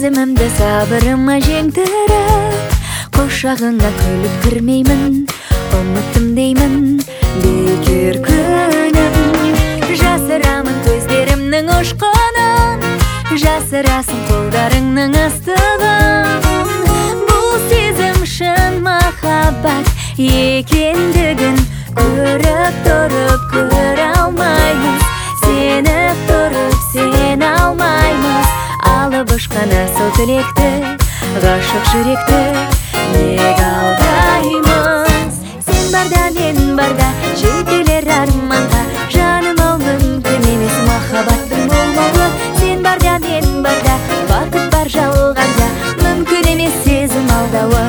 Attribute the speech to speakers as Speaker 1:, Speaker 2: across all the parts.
Speaker 1: Сезімімді сабырыма жеңдіріп, қошағыңа күліп кірмеймін, ұмыттым деймін бекер күнім. Жасырамын көздерімнің ұшқынын, жасырасың қолдарыңның астығын. Бұл сезім шын махаббат екендігін көріп тұрып көре алмаймыз, сеніп тұрып сен алмаймыз. Алып ұшқан асыл тілекті, ғашық жүректі неге алдаймыз? Сен барда мен барда жетелер арманға, жаным ау мүмкін емес махаббаттың болмауы. Сен барда мен барда бақыт бар жалғанда, мүмкін емес сезім алдауы.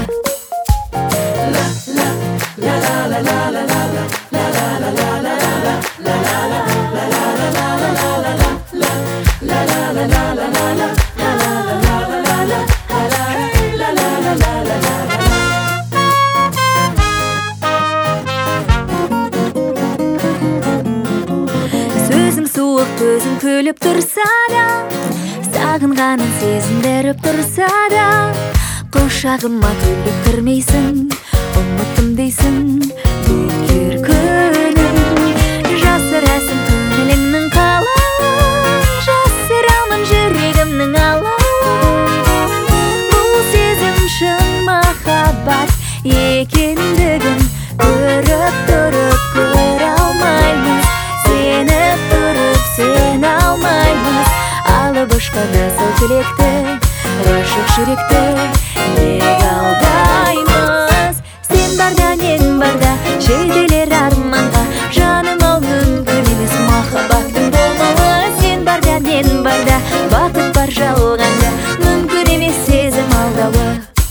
Speaker 1: Сөзім суық, көзім күліп тұрса да, сағынғанын сезіндіріп тұрса да, құшағыма күліп кірмейсің, ұмыттым дейсің бекер күнім. Жасырасың көңіліңнің қалауын, жасырамын жүрегімнің алауын. Бұл сезім шын махаббат екендігін көріп тұрып көре алмаймыз, сеніп тұрып сен алмаймыз. Алып ұшқан асыл тілекті, ғашық жүректі неге алдаймыз? Сен барда мен барда жетелер арманға, жаным ау мүмкін емес махаббаттың болмауы. Сен барда мен барда бақыт бар жалғанда, мүмкін емес сезім алдауы.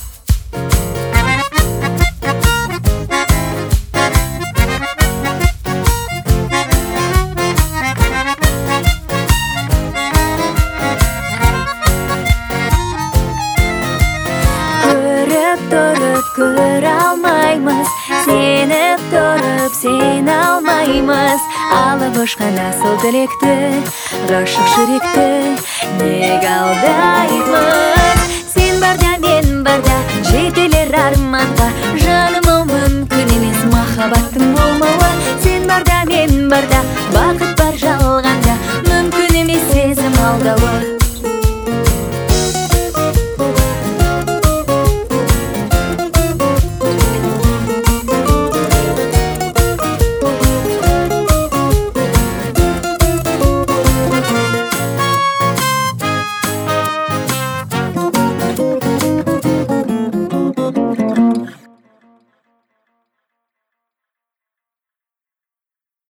Speaker 1: Көріп тұрып көре алмаймыз, сеніп тұрып сен алмаймыз. Алып ұшқан асыл тілекті, ғашық жүректі неге